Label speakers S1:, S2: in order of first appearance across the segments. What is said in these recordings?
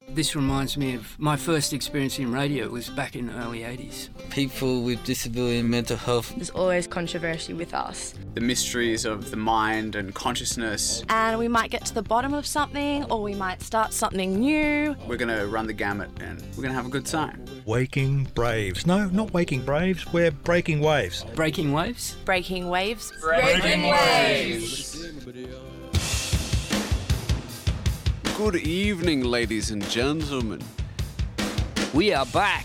S1: This reminds me of my first experience in radio. It was back in the early 80s.
S2: People with disability and mental health.
S3: There's always controversy with us.
S4: The mysteries of the mind and consciousness.
S3: And we might get to the bottom of something, or we might start something new.
S4: We're going to run the gamut and we're going to have a good time.
S5: Waking Braves. No, not Waking Braves. We're Breaking Waves.
S1: Breaking waves?
S3: Breaking waves.
S6: Breaking waves!
S4: Good evening, ladies and gentlemen.
S1: We are back.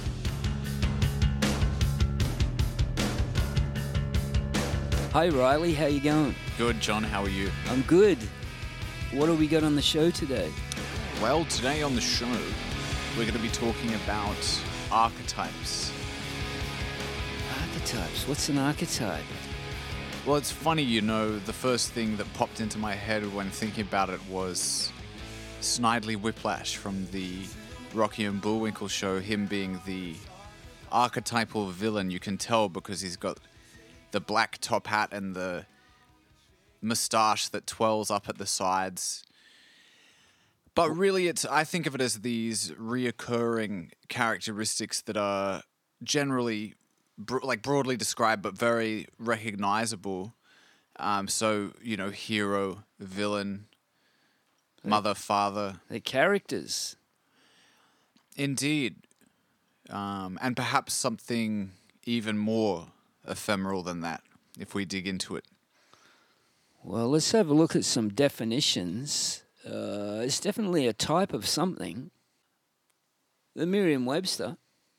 S1: Hi Riley, how you going?
S7: Good, John. How are you?
S1: I'm good. What have we got on the show today?
S7: Well, today on the show, we're going to be talking about archetypes.
S1: Archetypes? What's an archetype?
S7: Well, it's funny, the first thing that popped into my head when thinking about it was Snidely Whiplash from the Rocky and Bullwinkle show, him being the archetypal villain. You can tell because he's got the black top hat and the moustache that twirls up at the sides. But really, I think of it as these reoccurring characteristics that are generally broadly described but very recognizable. Hero, villain, mother, father.
S1: They're characters.
S7: Indeed. And perhaps something even more ephemeral than that, if we dig into it.
S1: Well, let's have a look at some definitions. It's definitely a type of something. The Merriam-Webster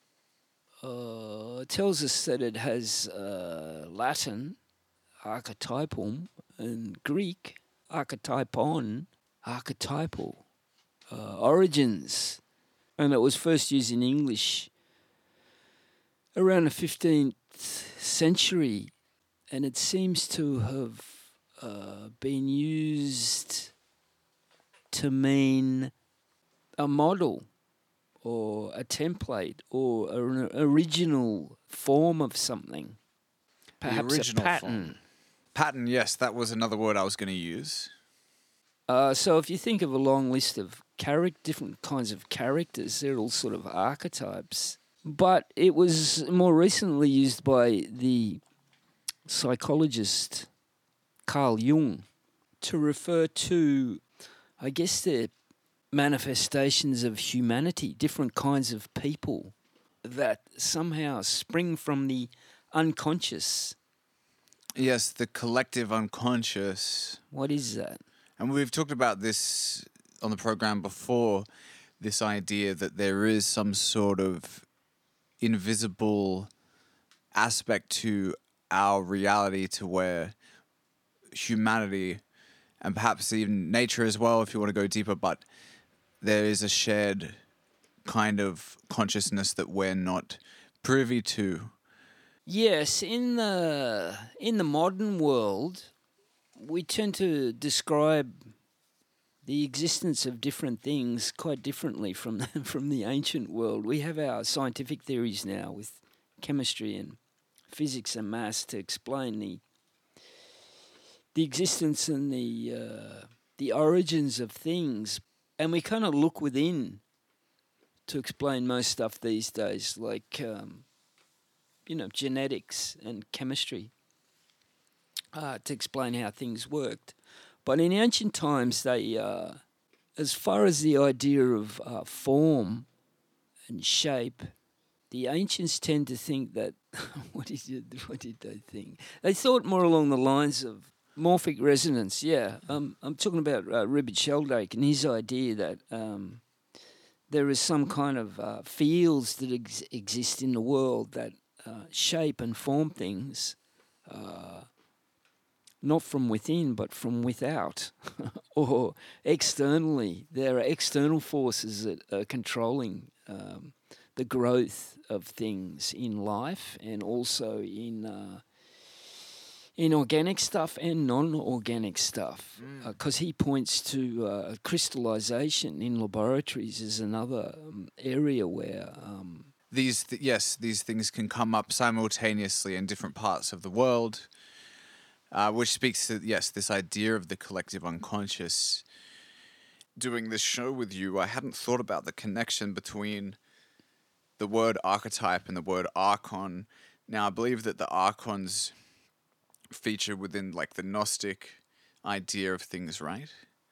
S1: tells us that it has Latin, archetypum, and Greek, archetypon, archetypal, origins. And it was first used in English around the 15th century, and it seems to have been used to mean a model or a template or an original form of something. Perhaps a pattern.
S7: Form. Pattern, yes, that was another word I was going to use.
S1: So if you think of a long list of different kinds of characters, they're all sort of archetypes. But it was more recently used by the psychologist Carl Jung to refer to, I guess, the manifestations of humanity, different kinds of people that somehow spring from the unconscious.
S7: Yes, the collective unconscious.
S1: What is that?
S7: And we've talked about this on the program before, this idea that there is some sort of invisible aspect to our reality, to where humanity and perhaps even nature as well, if you want to go deeper, but there is a shared kind of consciousness that we're not privy to.
S1: Yes, in the modern world, we tend to describe the existence of different things quite differently from the ancient world. We have our scientific theories now with chemistry and physics and maths to explain the existence and the origins of things, and we kind of look within to explain most stuff these days, like genetics and chemistry, to explain how things worked. But in ancient times, they, as far as the idea of form and shape, the ancients tend to think that what did they think? They thought more along the lines of morphic resonance. Yeah, I'm talking about Rupert Sheldrake and his idea that there is some kind of fields that exist in the world that shape and form things. Not from within, but from without, or externally. There are external forces that are controlling the growth of things in life, and also in organic stuff and non-organic stuff. Because he points to crystallization in laboratories as another area where
S7: these things can come up simultaneously in different parts of the world. Which speaks to, this idea of the collective unconscious. doing this show with you, I hadn't thought about the connection between the word archetype and the word archon. Now, I believe that the archons feature within like the Gnostic idea of things, right?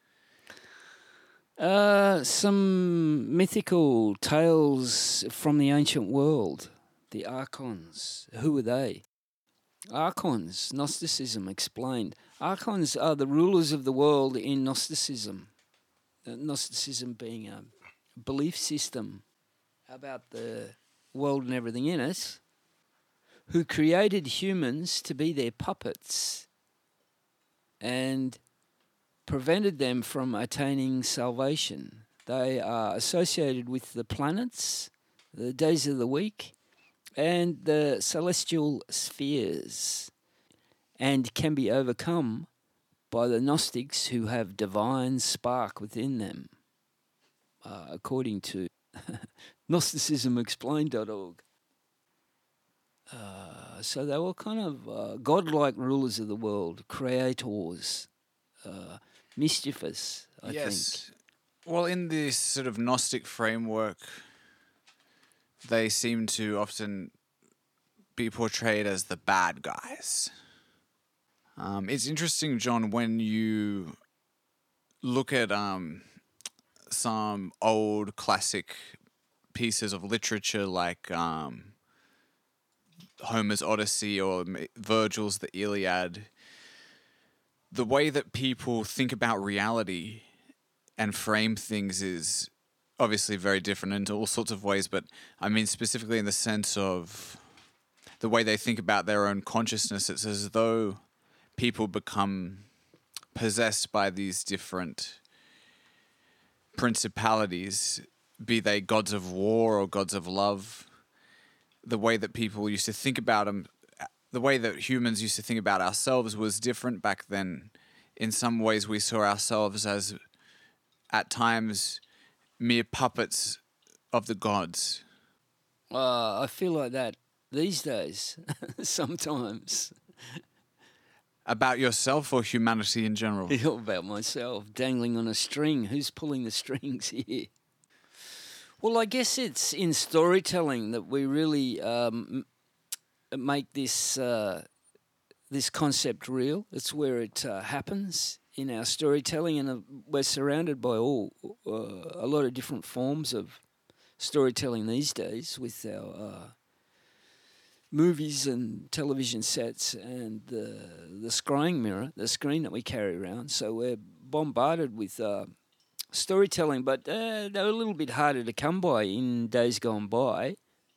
S1: Some mythical tales from the ancient world. The archons. Who are they? Archons, Gnosticism explained. Archons are the rulers of the world in Gnosticism. Gnosticism being a belief system about the world and everything in it, who created humans to be their puppets and prevented them from attaining salvation. They are associated with the planets, the days of the week, and the celestial spheres, and can be overcome by the Gnostics who have divine spark within them, according to GnosticismExplained.org. So they were kind of godlike rulers of the world, creators, mischievous, I think.
S7: Well, in this sort of Gnostic framework, they seem to often be portrayed as the bad guys. It's interesting, John, when you look at some old classic pieces of literature like Homer's Odyssey or Virgil's The Iliad, the way that people think about reality and frame things is obviously very different in all sorts of ways, but I mean specifically in the sense of the way they think about their own consciousness. It's as though people become possessed by these different principalities, be they gods of war or gods of love. The way that people used to think about them, the way that humans used to think about ourselves was different back then. In some ways, we saw ourselves as, at times, mere puppets of the gods.
S1: I feel like that these days, sometimes.
S7: About yourself or humanity in general?
S1: About myself, dangling on a string. Who's pulling the strings here? Well, I guess it's in storytelling that we really make this this concept real. It's where it happens in our storytelling, and we're surrounded by a lot of different forms of storytelling these days with our movies and television sets and the scrying mirror, the screen that we carry around. So we're bombarded with storytelling, but they're a little bit harder to come by in days gone by.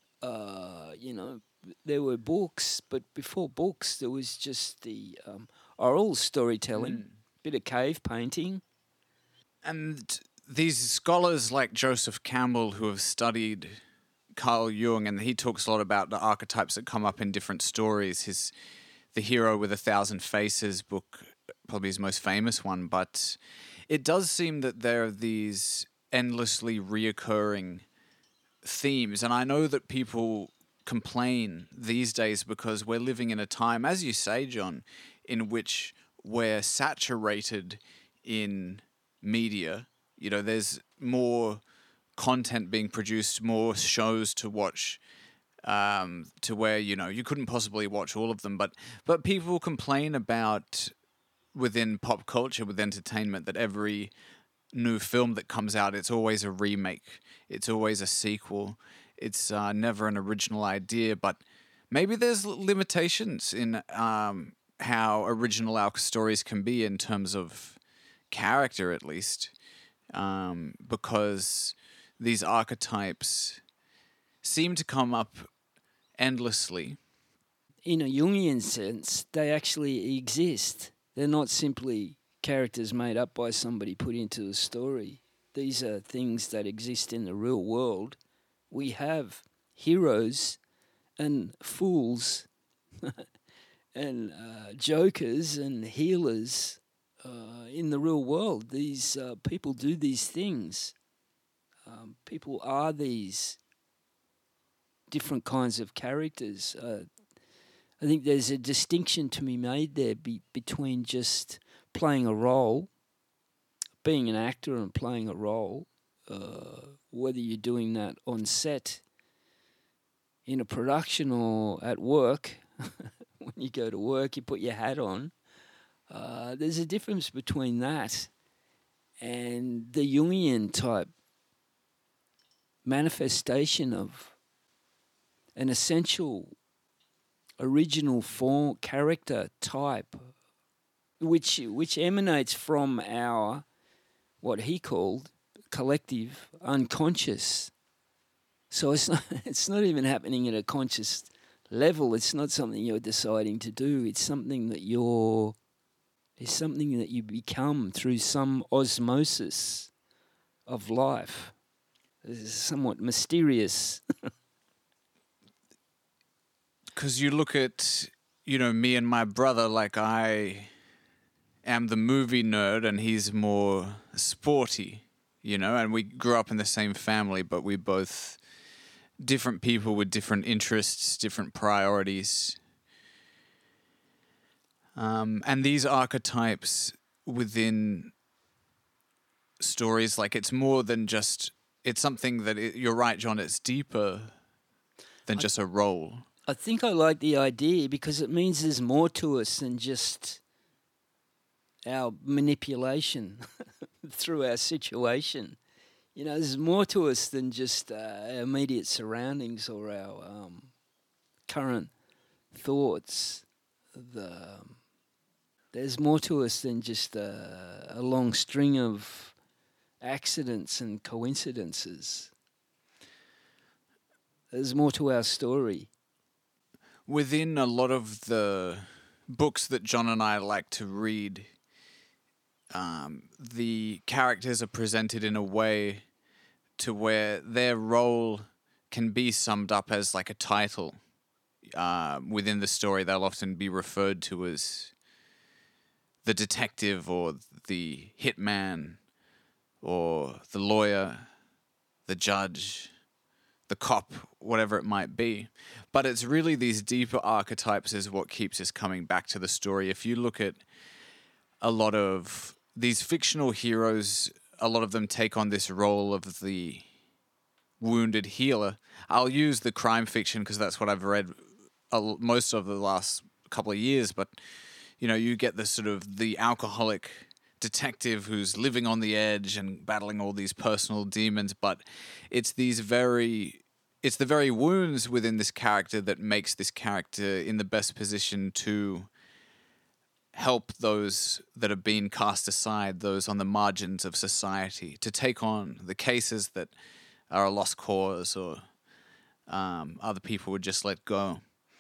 S1: There were books, but before books, there was just the oral storytelling, bit of cave painting.
S7: And these scholars like Joseph Campbell, who have studied Carl Jung, and he talks a lot about the archetypes that come up in different stories. The Hero with 1,000 Faces book, probably his most famous one, but it does seem that there are these endlessly reoccurring themes. And I know that people complain these days because we're living in a time, as you say, John, in which we're saturated in media. You know, there's more content being produced, more shows to watch, to where, you couldn't possibly watch all of them. But people complain about, within pop culture, with entertainment, that every new film that comes out, it's always a remake. It's always a sequel. It's never an original idea. But maybe there's limitations in how original our stories can be in terms of character, at least, because these archetypes seem to come up endlessly.
S1: In a Jungian sense, they actually exist. They're not simply characters made up by somebody put into a story. These are things that exist in the real world. We have heroes and fools and jokers and healers in the real world. These people do these things. People are these different kinds of characters. I think there's a distinction to be made there between just playing a role, being an actor and playing a role, whether you're doing that on set, in a production, or at work, when you go to work, you put your hat on. There's a difference between that and the Jungian type manifestation of an essential, original form, character type, which emanates from our, what he called, collective unconscious. So it's not even happening at a conscious level. It's not something you're deciding to do. It's something that you become through some osmosis of life. It's somewhat mysterious.
S7: Because you look at, me and my brother, like I am the movie nerd and he's more sporty, and we grew up in the same family, but we both different people with different interests, different priorities. And these archetypes within stories, like it's more than just, it's something that, you're right, John, it's deeper than just a role.
S1: I think I like the idea because it means there's more to us than just our manipulation through our situation. There's more to us than just our immediate surroundings or our current thoughts. There's more to us than just a long string of accidents and coincidences. There's more to our story.
S7: Within a lot of the books that John and I like to read, the characters are presented in a way to where their role can be summed up as like a title. Within the story, they'll often be referred to as the detective or the hitman or the lawyer, the judge, the cop, whatever it might be. But it's really these deeper archetypes is what keeps us coming back to the story. If you look at a lot of these fictional heroes, a lot of them take on this role of the wounded healer. I'll use the crime fiction because that's what I've read most of the last couple of years, but you get the sort of the alcoholic detective who's living on the edge and battling all these personal demons, but it's the very wounds within this character that makes this character in the best position to help those that have been cast aside, those on the margins of society, to take on the cases that are a lost cause or other people would just let go.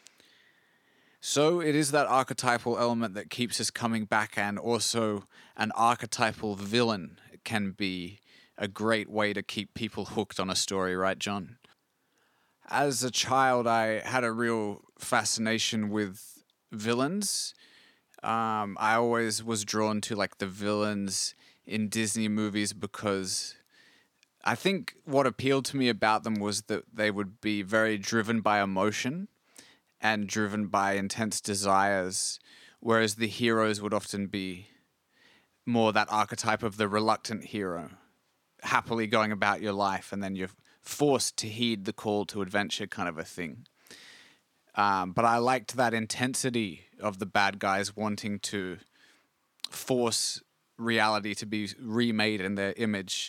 S7: So it is that archetypal element that keeps us coming back, and also an archetypal villain can be a great way to keep people hooked on a story, right, John? As a child, I had a real fascination with villains. I always was drawn to like the villains in Disney movies because I think what appealed to me about them was that they would be very driven by emotion and driven by intense desires, whereas the heroes would often be more that archetype of the reluctant hero, happily going about your life, and then you're forced to heed the call to adventure kind of a thing. But I liked that intensity of the bad guys wanting to force reality to be remade in their image.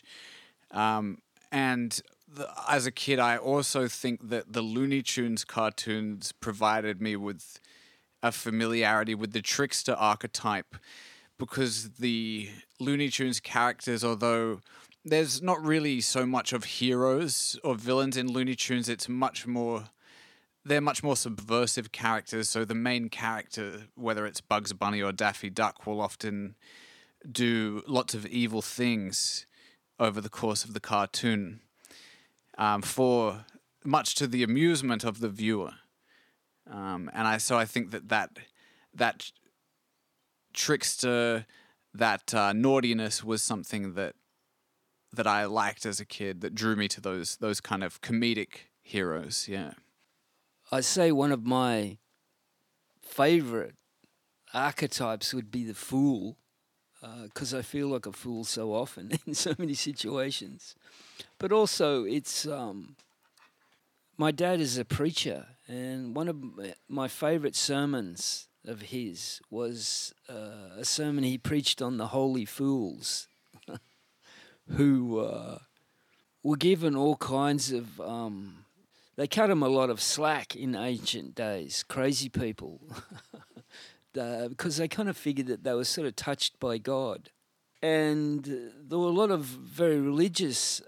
S7: As a kid, I also think that the Looney Tunes cartoons provided me with a familiarity with the trickster archetype, because the Looney Tunes characters, although there's not really so much of heroes or villains in Looney Tunes, they're much more subversive characters. So the main character, whether it's Bugs Bunny or Daffy Duck, will often do lots of evil things over the course of the cartoon, for much to the amusement of the viewer. So I think that trickster, that naughtiness was something that I liked as a kid, that drew me to those kind of comedic heroes. Yeah.
S1: I say one of my favourite archetypes would be the fool. because I feel like a fool so often in so many situations. But also, it's my dad is a preacher, and one of my favourite sermons of his was a sermon he preached on the holy fools, who were given all kinds of. They cut him a lot of slack in ancient days, crazy people, because they kind of figured that they were sort of touched by God. And there were a lot of very religious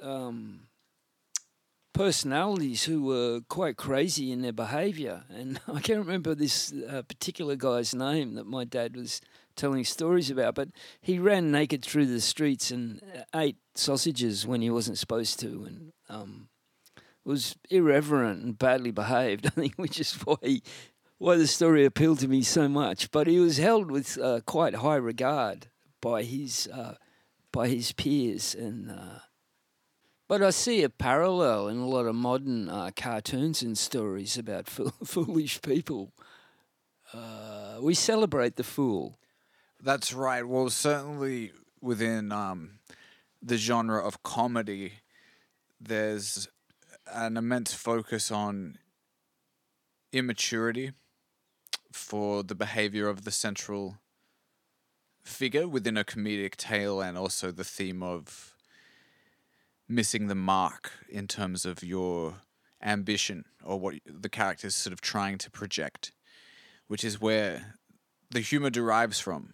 S1: personalities who were quite crazy in their behaviour. And I can't remember this particular guy's name that my dad was telling stories about, but he ran naked through the streets and ate sausages when he wasn't supposed to, and was irreverent and badly behaved, I think, which is why the story appealed to me so much. But he was held with quite high regard by his peers, and but I see a parallel in a lot of modern cartoons and stories about foolish people. We celebrate the fool.
S7: That's right. Well, certainly within the genre of comedy, there's an immense focus on immaturity for the behavior of the central figure within a comedic tale, and also the theme of missing the mark in terms of your ambition or what the character's sort of trying to project, which is where the humor derives from.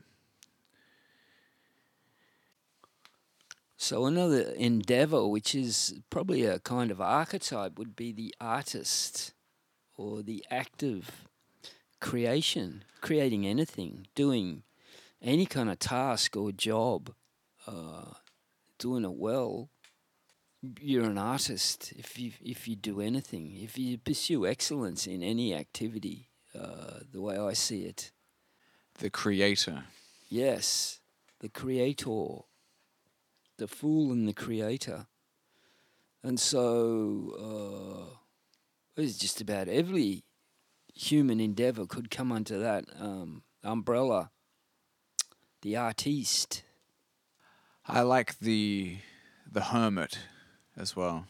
S1: So another endeavour, which is probably a kind of archetype, would be the artist, or the act of creation, creating anything, doing any kind of task or job, doing it well. You're an artist if you do anything, if you pursue excellence in any activity, the way I see it.
S7: The creator.
S1: Yes, the creator. The fool and the creator. And so it's just about every human endeavour could come under that umbrella. The artiste.
S7: I like the hermit as well.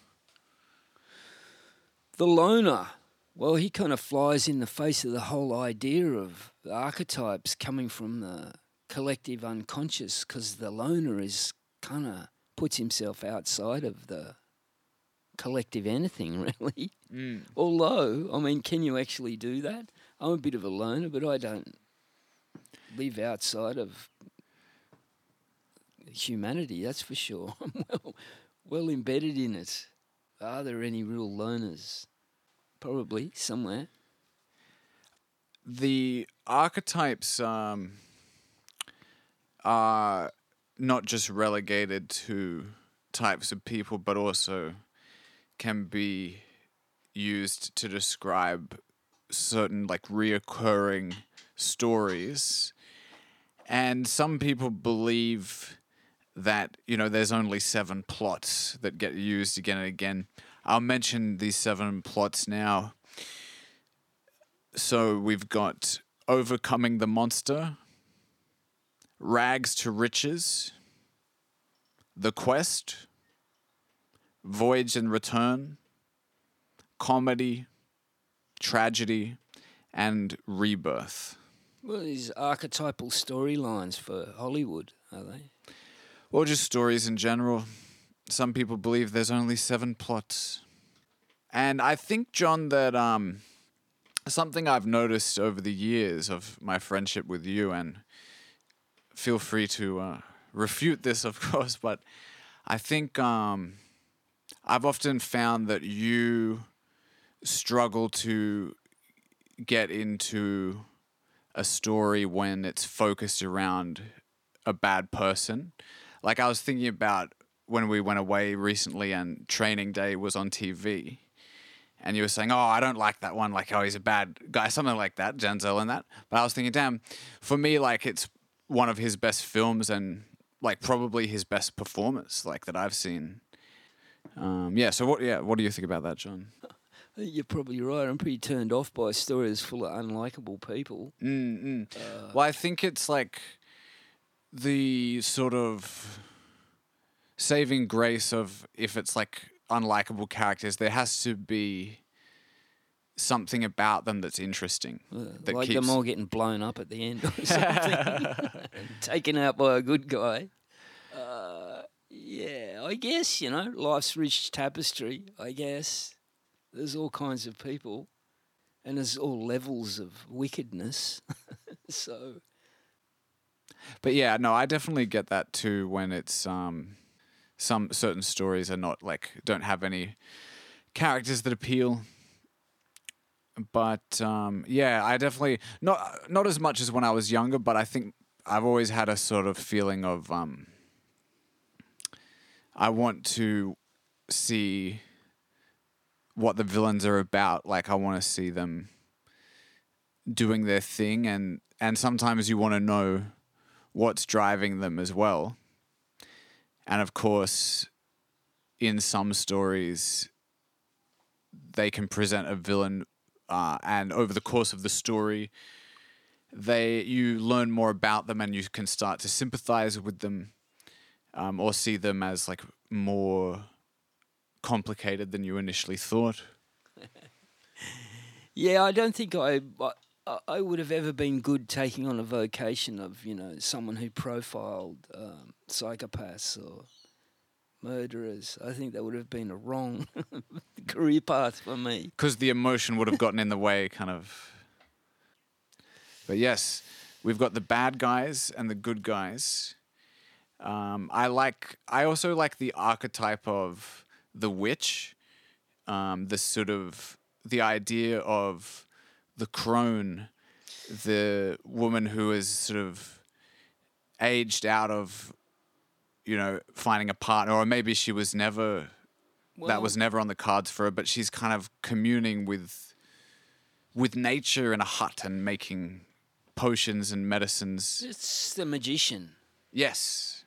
S1: The loner. Well, he kind of flies in the face of the whole idea of the archetypes coming from the collective unconscious, because the loner is kind of puts himself outside of the collective anything, really. Although, I mean, can you actually do that? I'm a bit of a loner, but I don't live outside of humanity, that's for sure. I'm well embedded in it. Are there any real loners? Probably, somewhere.
S7: The archetypes are not just relegated to types of people, but also can be used to describe certain like reoccurring stories. And some people believe that, you know, there's only 7 plots that get used again and again. I'll mention these 7 plots now. So we've got Overcoming the Monster, Rags to Riches, The Quest, Voyage and Return, Comedy, Tragedy, and Rebirth.
S1: Well, these archetypal storylines for Hollywood, are they?
S7: Or just stories in general. Some people believe there's only 7 plots. And I think, John, that something I've noticed over the years of my friendship with you, and feel free to refute this, of course, but I think I've often found that you struggle to get into a story when it's focused around a bad person. Like, I was thinking about when we went away recently and Training Day was on TV, and you were saying, oh, I don't like that one, like, oh, he's a bad guy, something like that, Denzel and that. But I was thinking, damn, for me, like, it's one of his best films and, like, probably his best performance, like, that I've seen. So what do you think about that, John?
S1: I think you're probably right. I'm pretty turned off by a story that's full of unlikable people.
S7: Well, I think it's like the sort of saving grace of if it's like unlikable characters, there has to be something about them that's interesting. That
S1: like
S7: keeps...
S1: them all getting blown up at the end or something. And taken out by a good guy. Yeah, I guess, life's rich tapestry, I guess. There's all kinds of people and there's all levels of wickedness. So...
S7: But yeah, no, I definitely get that too when it's some certain stories are not don't have any characters that appeal. But yeah, I definitely not as much as when I was younger, but I think I've always had a sort of feeling of I want to see what the villains are about. Like I want to see them doing their thing, and sometimes you want to know what's driving them as well. And of course, in some stories, they can present a villain, and over the course of the story, you learn more about them, and you can start to sympathize with them, or see them as more complicated than you initially thought.
S1: Yeah, I don't think I would have ever been good taking on a vocation of, someone who profiled psychopaths or murderers. I think that would have been a wrong career path for me.
S7: Because the emotion would have gotten in the way, kind of. But yes, we've got the bad guys and the good guys. I also like the archetype of the witch, the idea of the crone, the woman who is sort of aged out of, finding a partner, or maybe she was never, that was never on the cards for her, but she's kind of communing with nature in a hut and making potions and medicines.
S1: It's the magician.
S7: Yes.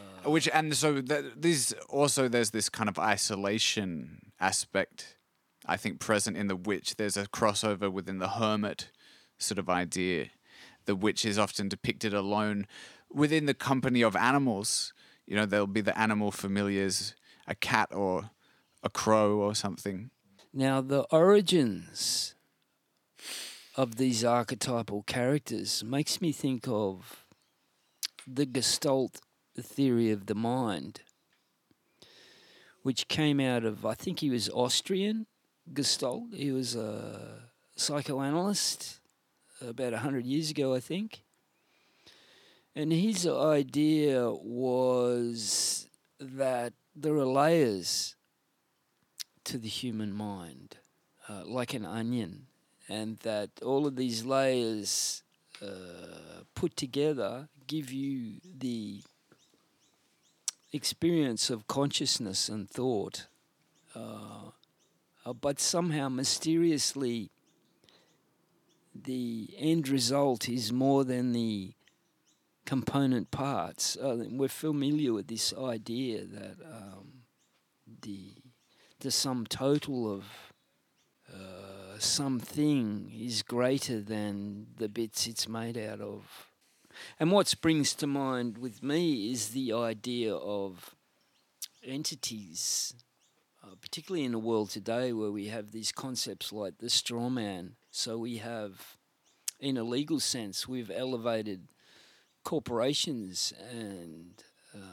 S7: There's this kind of isolation aspect, I think, present in the witch. There's a crossover within the hermit sort of idea. The witch is often depicted alone within the company of animals. There'll be the animal familiars, a cat or a crow or something.
S1: Now, the origins of these archetypal characters makes me think of the Gestalt theory of the mind, which came out of, I think he was Austrian, Gestalt. He was a psychoanalyst about 100 years ago, I think. And his idea was that there are layers to the human mind, like an onion, and that all of these layers put together give you the experience of consciousness and thought, but somehow mysteriously the end result is more than the component parts. We're familiar with this idea that the sum total of something is greater than the bits it's made out of. And what springs to mind with me is the idea of entities, particularly in the world today where we have these concepts like the straw man. So we have, in a legal sense, we've elevated corporations and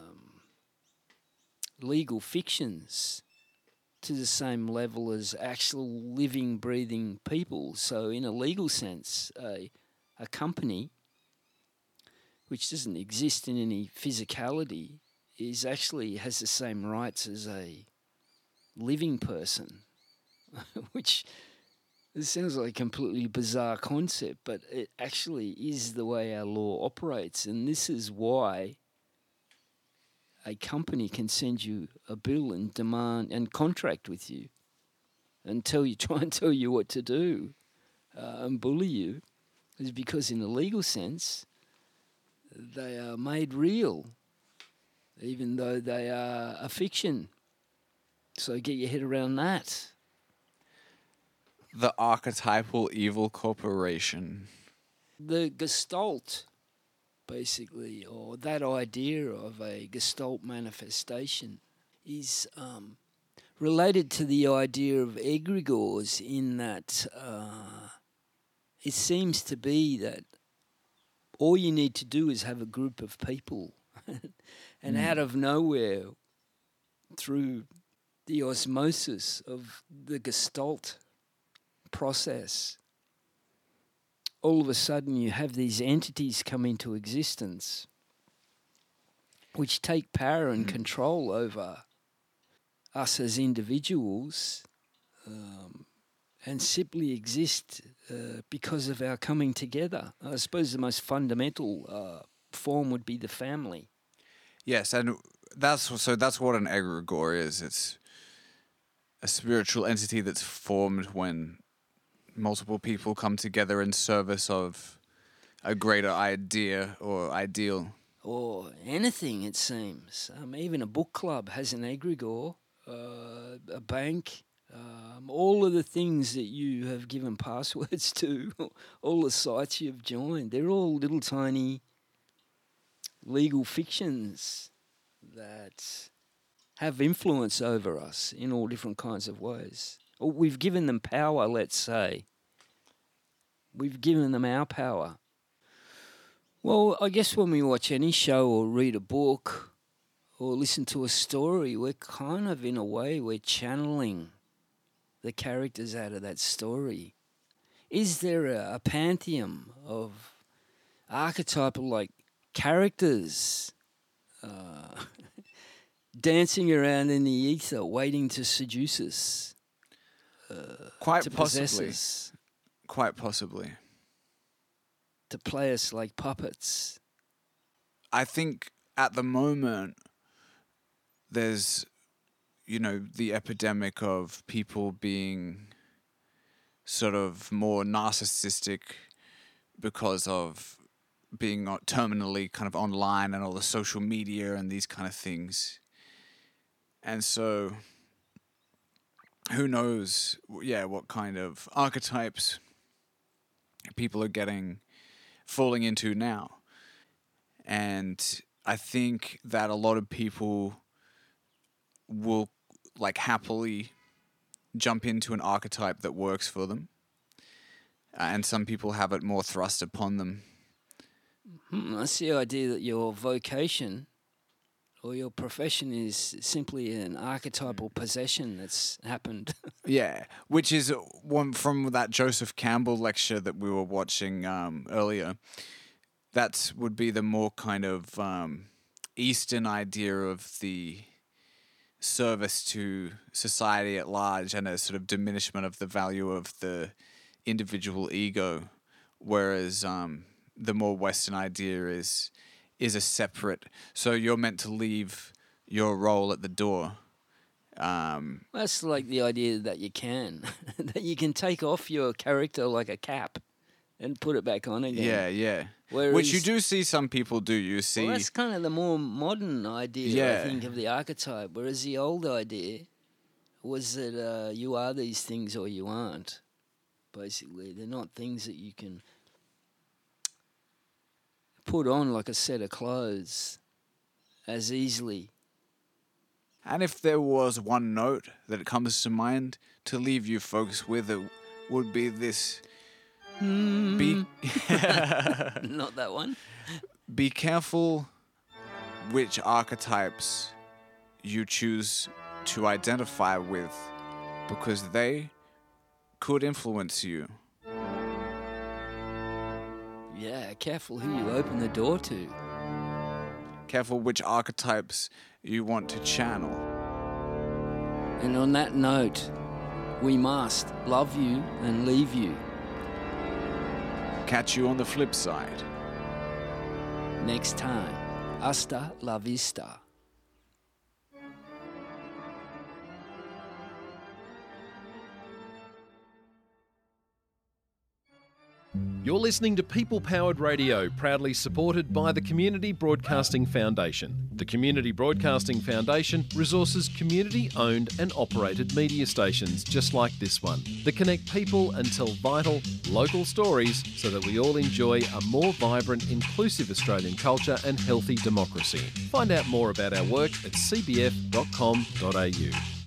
S1: legal fictions to the same level as actual living, breathing people. So in a legal sense, a company which doesn't exist in any physicality has the same rights as a living person, which it sounds like a completely bizarre concept, but it actually is the way our law operates. And this is why a company can send you a bill and demand and contract with you and try and tell you what to do and bully you, is because in a legal sense they are made real, even though they are a fiction. So get your head around that.
S7: The archetypal evil corporation.
S1: The Gestalt basically, or that idea of a Gestalt manifestation is related to the idea of egregores in that it seems to be that all you need to do is have a group of people and out of nowhere, through the osmosis of the Gestalt process, all of a sudden you have these entities come into existence which take power and control over us as individuals and simply exist because of our coming together. I suppose the most fundamental form would be the family.
S7: Yes, and that's what an egregore is. It's a spiritual entity that's formed when multiple people come together in service of a greater idea or ideal.
S1: Or anything, it seems. Even a book club has an egregore, a bank, all of the things that you have given passwords to, all the sites you've joined, they're all little tiny legal fictions that have influence over us in all different kinds of ways. Or we've given them power, let's say. We've given them our power. Well, I guess when we watch any show or read a book or listen to a story, we're kind of, in a way, we're channeling the characters out of that story. Is there a pantheon of archetypal, like, characters dancing around in the ether, waiting to seduce us?
S7: Quite
S1: to
S7: possibly.
S1: possess us,
S7: Quite possibly.
S1: to play us like puppets.
S7: I think at the moment there's, the epidemic of people being sort of more narcissistic because of being terminally kind of online and all the social media and these kind of things. And so who knows, what kind of archetypes people are falling into now. And I think that a lot of people will happily jump into an archetype that works for them. And some people have it more thrust upon them.
S1: That's the idea that your vocation or your profession is simply an archetypal possession that's happened.
S7: Yeah, which is one from that Joseph Campbell lecture that we were watching earlier. That would be the more kind of Eastern idea of the service to society at large and a sort of diminishment of the value of the individual ego, whereas the more Western idea is a separate. So you're meant to leave your role at the door.
S1: That's like the idea that you can, that you can take off your character like a cap and put it back on again.
S7: Yeah.
S1: Whereas,
S7: which you do see some people do. You see.
S1: Well, that's kind of the more modern idea, I think, of the archetype. Whereas the old idea was that you are these things or you aren't. Basically, they're not things that you can put on like a set of clothes as easily.
S7: And if there was one note that comes to mind to leave you folks with, it would be this. Be
S1: Not that one.
S7: Be careful which archetypes you choose to identify with, because they could influence you.
S1: Yeah, careful who you open the door to.
S7: Careful which archetypes you want to channel.
S1: And on that note, we must love you and leave you.
S7: Catch you on the flip side.
S1: Next time, hasta la vista.
S8: You're listening to People Powered Radio, proudly supported by the Community Broadcasting Foundation. The Community Broadcasting Foundation resources community-owned and operated media stations just like this one that connect people and tell vital, local stories so that we all enjoy a more vibrant, inclusive Australian culture and healthy democracy. Find out more about our work at cbf.com.au.